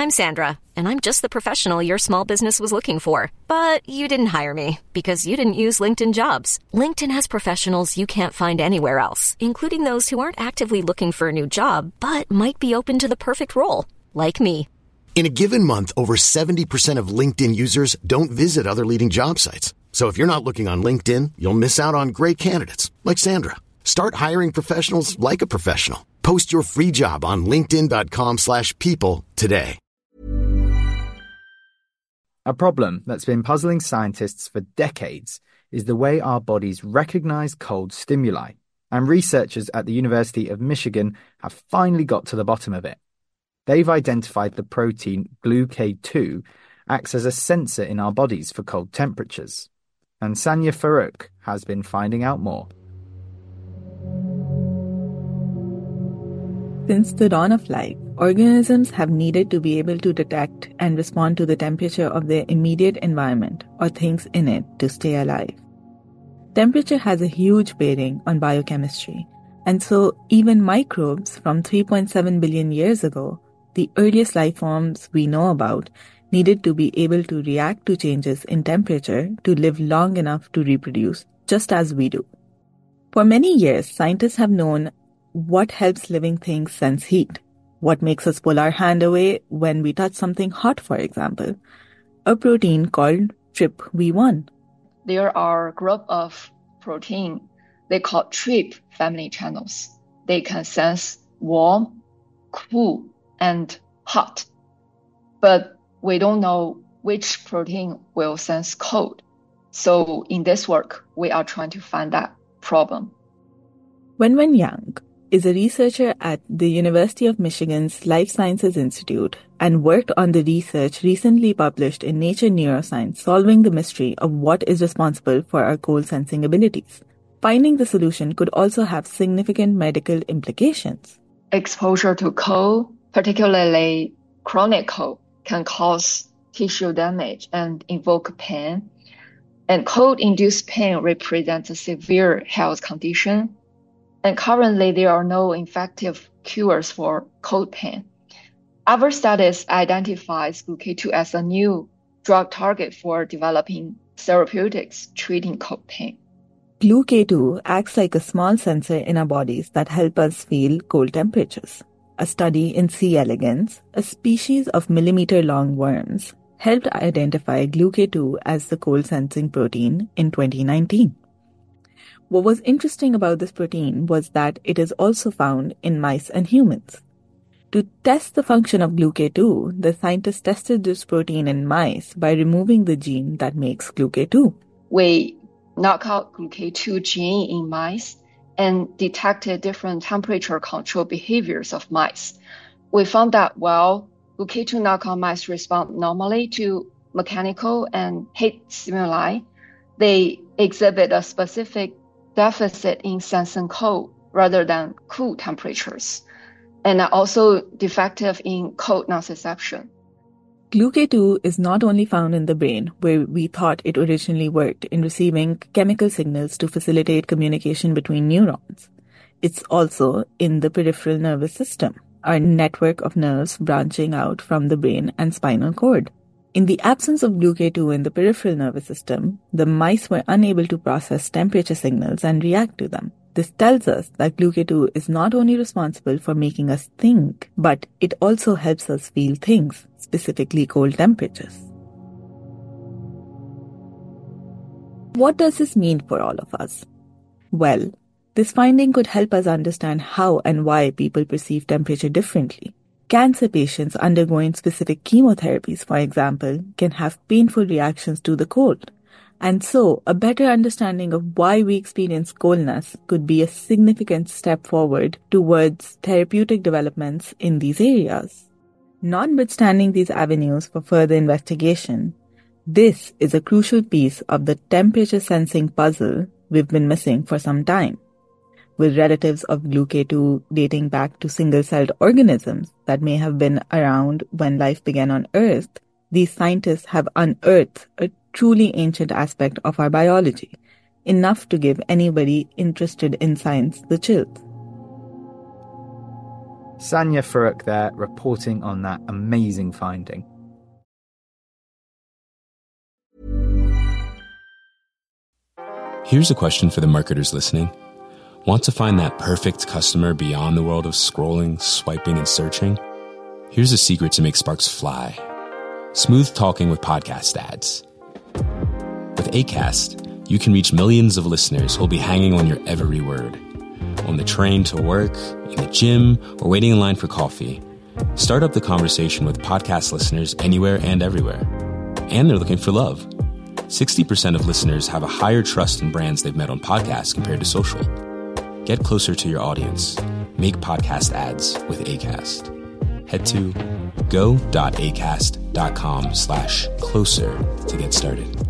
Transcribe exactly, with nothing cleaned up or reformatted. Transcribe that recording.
I'm Sandra, and I'm just the professional your small business was looking for. But you didn't hire me because you didn't use LinkedIn Jobs. LinkedIn has professionals you can't find anywhere else, including those who aren't actively looking for a new job, but might be open to the perfect role, like me. In a given month, over seventy percent of LinkedIn users don't visit other leading job sites. So if you're not looking on LinkedIn, you'll miss out on great candidates like Sandra. Start hiring professionals like a professional. Post your free job on linkedin.com slash people today. A problem that's been puzzling scientists for decades is the way our bodies recognize cold stimuli, and researchers at the University of Michigan have finally got to the bottom of it. They've identified the protein G L U K two acts as a sensor in our bodies for cold temperatures. And Sanya Farouk has been finding out more. Since the dawn of life, organisms have needed to be able to detect and respond to the temperature of their immediate environment or things in it to stay alive. Temperature has a huge bearing on biochemistry, and so even microbes from three point seven billion years ago, the earliest life forms we know about, needed to be able to react to changes in temperature to live long enough to reproduce, just as we do. For many years, scientists have known what helps living things sense heat, what makes us pull our hand away when we touch something hot, for example, a protein called T R P V one. There are a group of protein they call T R P family channels. They can sense warm, cool, and hot. But we don't know which protein will sense cold. So in this work, we are trying to find that problem. Wenwen Yang is a researcher at the University of Michigan's Life Sciences Institute and worked on the research recently published in Nature Neuroscience, solving the mystery of what is responsible for our cold sensing abilities. Finding the solution could also have significant medical implications. Exposure to cold, particularly chronic cold, can cause tissue damage and invoke pain. And cold-induced pain represents a severe health condition. And currently, there are no effective cures for cold pain. Our studies identifies G L U K two as a new drug target for developing therapeutics treating cold pain. G L U K two acts like a small sensor in our bodies that help us feel cold temperatures. A study in C. elegans, a species of millimeter-long worms, helped identify G L U K two as the cold-sensing protein in twenty nineteen. What was interesting about this protein was that it is also found in mice and humans. To test the function of G L U K two, the scientists tested this protein in mice by removing the gene that makes G L U K two. We knock out G L U K two gene in mice and detected different temperature control behaviors of mice. We found that while G L U K two knockout mice respond normally to mechanical and heat stimuli, they exhibit a specific deficit in sensing cold rather than cool temperatures, and are also defective in cold nociception. G L U K two is not only found in the brain, where we thought it originally worked in receiving chemical signals to facilitate communication between neurons. It's also in the peripheral nervous system, our network of nerves branching out from the brain and spinal cord. In the absence of G L U K two in the peripheral nervous system, the mice were unable to process temperature signals and react to them. This tells us that G L U K two is not only responsible for making us think, but it also helps us feel things, specifically cold temperatures. What does this mean for all of us? Well, this finding could help us understand how and why people perceive temperature differently. Cancer patients undergoing specific chemotherapies, for example, can have painful reactions to the cold. And so, a better understanding of why we experience coldness could be a significant step forward towards therapeutic developments in these areas. Notwithstanding these avenues for further investigation, this is a crucial piece of the temperature sensing puzzle we've been missing for some time. With relatives of G L U K two dating back to single-celled organisms that may have been around when life began on Earth, these scientists have unearthed a truly ancient aspect of our biology, enough to give anybody interested in science the chills. Sanya Farooq there reporting on that amazing finding. Here's a question for the marketers listening. Want to find that perfect customer beyond the world of scrolling, swiping, and searching? Here's a secret to make sparks fly. Smooth talking with podcast ads. With Acast, you can reach millions of listeners who'll be hanging on your every word. On the train to work, in the gym, or waiting in line for coffee. Start up the conversation with podcast listeners anywhere and everywhere. And they're looking for love. sixty percent of listeners have a higher trust in brands they've met on podcasts compared to social. Get closer to your audience. Make podcast ads with Acast. Head to go.acast.com slash closer to get started.